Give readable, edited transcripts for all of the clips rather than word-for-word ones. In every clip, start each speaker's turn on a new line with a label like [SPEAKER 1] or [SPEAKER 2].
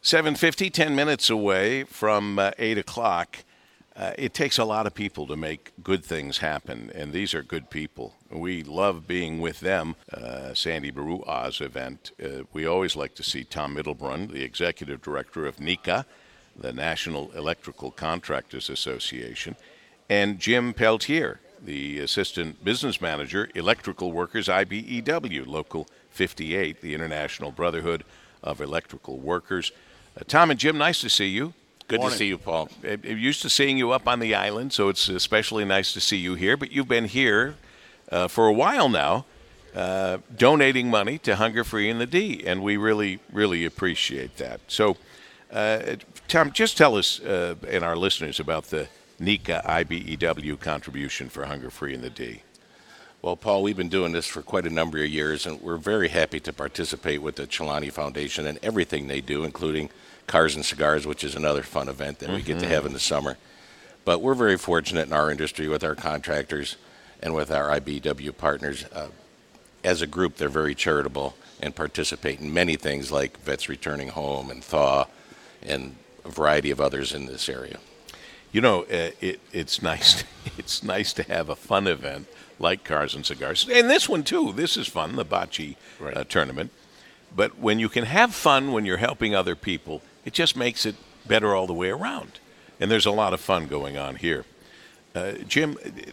[SPEAKER 1] 7:50, 10 minutes away from 8 o'clock. It takes a lot of people to make good things happen, and these are good people. We love being with them. Sandy Baru Oz event. We always like to see Tom Middlebrun, the executive director of NECA, the National Electrical Contractors Association, and Jim Peltier, the assistant business manager, Electrical Workers IBEW, Local 58, the International Brotherhood of Electrical Workers. Tom and Jim, nice to see you.
[SPEAKER 2] Good to see you, Paul.
[SPEAKER 1] I'm used to seeing you up on the island, so it's especially nice to see you here. But you've been here for a while now, donating money to Hunger Free and the D, and we really, really appreciate that. So, Tom, just tell us and our listeners about the NECA IBEW contribution for Hunger Free and the D.
[SPEAKER 2] Well, Paul, we've been doing this for quite a number of years, and we're very happy to participate with the Chilani Foundation and everything they do, including Cars and Cigars, which is another fun event that we get to have in the summer. But we're very fortunate in our industry with our contractors and with our IBEW partners. As a group, they're very charitable and participate in many things like Vets Returning Home and Thaw and a variety of others in this area.
[SPEAKER 1] You know, it's nice. It's nice to have a fun event like Cars and Cigars, and this one too. This is fun, the bocce tournament. But when you can have fun when you're helping other people, it just makes it better all the way around. And there's a lot of fun going on here. Jim,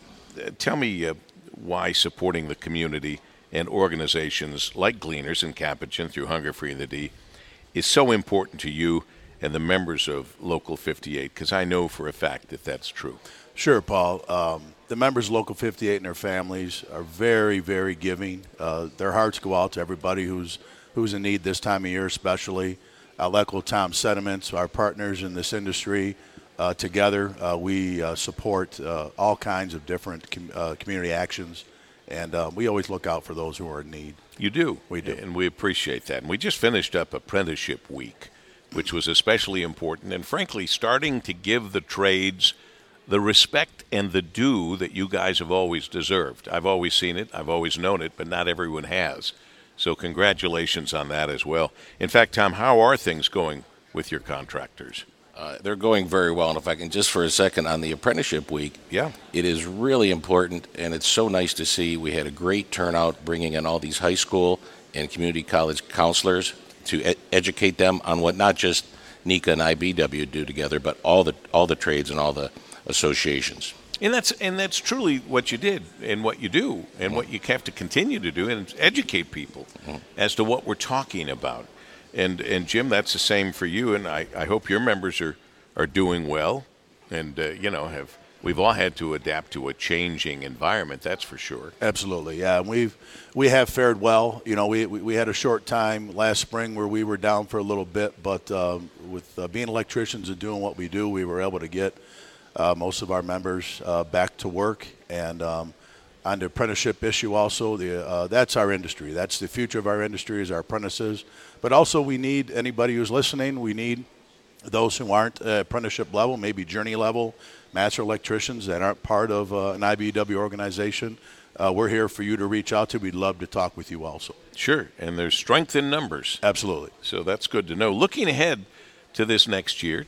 [SPEAKER 1] tell me why supporting the community and organizations like Gleaners and Capuchin through Hunger Free and the D is so important to you and the members of Local 58, because I know for a fact that that's true.
[SPEAKER 3] Sure, Paul. The members of Local 58 and their families are very, very giving. Their hearts go out to everybody who's in need this time of year especially. I'll echo Tom's sentiments. Our partners in this industry, together, we support all kinds of different community actions, and we always look out for those who are in need.
[SPEAKER 1] You do.
[SPEAKER 3] We do.
[SPEAKER 1] And we appreciate that. And we just finished up Apprenticeship Week, which was especially important, and frankly, starting to give the trades the respect and the due that you guys have always deserved. I've always seen it, I've always known it, but not everyone has. So congratulations on that as well. In fact, Tom, how are things going with your contractors?
[SPEAKER 2] They're going very well. And if I can just for a second on the Apprenticeship Week,
[SPEAKER 1] yeah,
[SPEAKER 2] it is really important, and it's so nice to see. We had a great turnout bringing in all these high school and community college counselors to educate them on what not just NECA and IBEW do together, but all the trades and all the associations.
[SPEAKER 1] And that's truly what you did and what you do and what you have to continue to do, and educate people as to what we're talking about. And Jim, that's the same for you, and I hope your members are doing well, and we've all had to adapt to a changing environment, that's for sure.
[SPEAKER 3] Absolutely, yeah. We have fared well. You know, we had a short time last spring where we were down for a little bit, but with being electricians and doing what we do, we were able to get most of our members back to work. And on the apprenticeship issue also, that's our industry. That's the future of our industry is our apprentices. But also we need anybody who's listening. We need those who aren't apprenticeship level, maybe journey level, master electricians that aren't part of an IBEW organization. We're here for you to reach out to. We'd love to talk with you also.
[SPEAKER 1] Sure, and there's strength in numbers.
[SPEAKER 3] Absolutely.
[SPEAKER 1] So that's good to know. Looking ahead to this next year,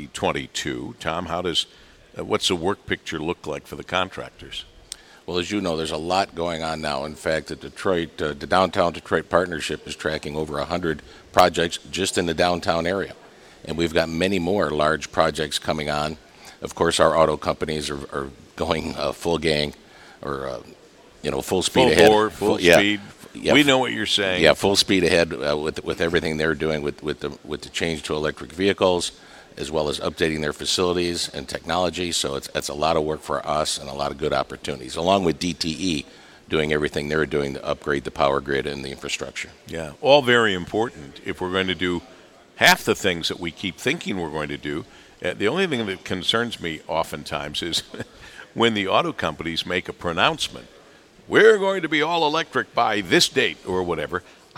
[SPEAKER 1] 2022, Tom, what's the work picture look like for the contractors?
[SPEAKER 2] Well, as you know, there's a lot going on now. In fact, the Downtown Detroit Partnership is tracking over 100 projects just in the downtown area. And we've got many more large projects coming on. Of course, our auto companies are going full gang or, full speed ahead.
[SPEAKER 1] Full speed.
[SPEAKER 2] Yeah,
[SPEAKER 1] we know what you're saying.
[SPEAKER 2] Yeah, full speed ahead with everything they're doing with the change to electric vehicles, as well as updating their facilities and technology. So it's a lot of work for us and a lot of good opportunities, along with DTE doing everything they're doing to upgrade the power grid and the infrastructure.
[SPEAKER 1] Yeah, all very important if we're going to do half the things that we keep thinking we're going to do. The only thing that concerns me oftentimes is when the auto companies make a pronouncement, we're going to be all electric by this date or whatever.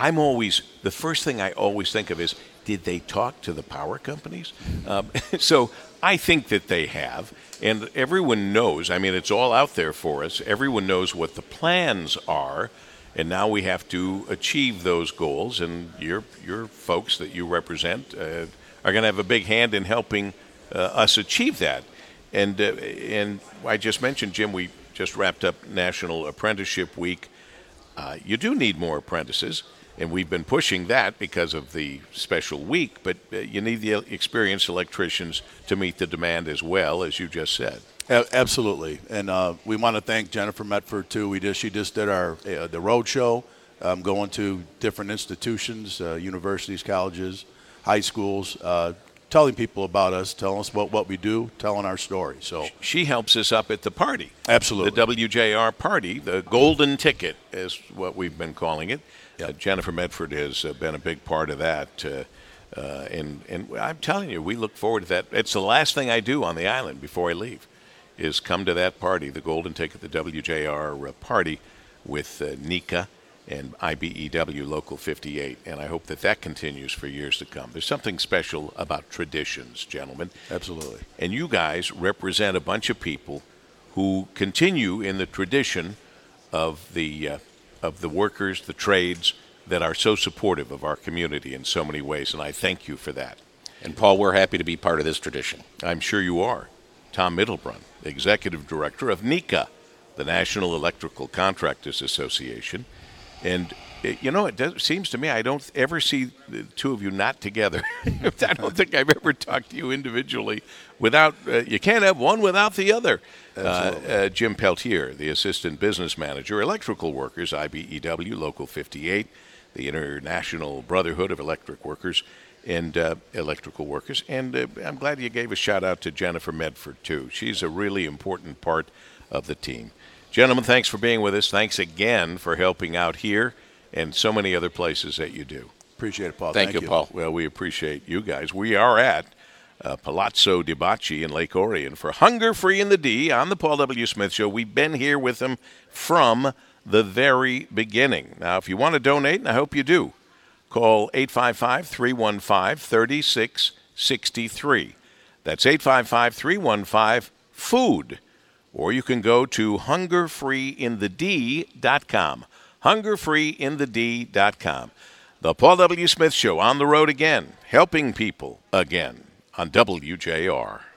[SPEAKER 1] The first thing I always think of is, did they talk to the power companies? So I think that they have, and everyone knows. I mean, it's all out there for us. Everyone knows what the plans are, and now we have to achieve those goals. And your folks that you represent are going to have a big hand in helping us achieve that. And I just mentioned, Jim, we just wrapped up National Apprenticeship Week. You do need more apprentices, and we've been pushing that because of the special week, but you need the experienced electricians to meet the demand as well, as you just said.
[SPEAKER 3] Absolutely, and we want to thank Jennifer Medford too. She just did our the road show, going to different institutions, universities, colleges, high schools, telling people about us, telling us about what we do, telling our story. So
[SPEAKER 1] she helps us up at the party.
[SPEAKER 3] Absolutely,
[SPEAKER 1] the WJR party, the golden ticket is what we've been calling it. Yep. Jennifer Medford has been a big part of that. And I'm telling you, we look forward to that. It's the last thing I do on the island before I leave, is come to that party, the Golden Ticket, the WJR party with NECA and IBEW Local 58. And I hope that that continues for years to come. There's something special about traditions, gentlemen.
[SPEAKER 3] Absolutely.
[SPEAKER 1] And you guys represent a bunch of people who continue in the tradition of the workers, the trades, that are so supportive of our community in so many ways, and I thank you for that.
[SPEAKER 2] And, Paul, we're happy to be part of this tradition.
[SPEAKER 1] I'm sure you are. Tom Mittelbrunn, Executive Director of NECA, the National Electrical Contractors Association. And, it seems to me I don't ever see the two of you not together. I don't think I've ever talked to you individually without you can't have one without the other. Jim Peltier, the Assistant Business Manager, Electrical Workers, IBEW, Local 58, the International Brotherhood of Electric Workers and Electrical Workers. And I'm glad you gave a shout-out to Jennifer Medford, too. She's a really important part of the team. Gentlemen, thanks for being with us. Thanks again for helping out here and so many other places that you do.
[SPEAKER 3] Appreciate it, Paul.
[SPEAKER 2] Thank you, Paul.
[SPEAKER 1] Well, we appreciate you guys. We are at Palazzo di Bacci in Lake Orion for Hunger Free in the D on the Paul W. Smith Show. We've been here with them from the very beginning. Now, if you want to donate, and I hope you do, call 855-315-3663. That's 855-315-FOOD. Or you can go to hungerfreeinthed.com. hungerfreeinthed.com. The Paul W. Smith Show on the road again, helping people again on WJR.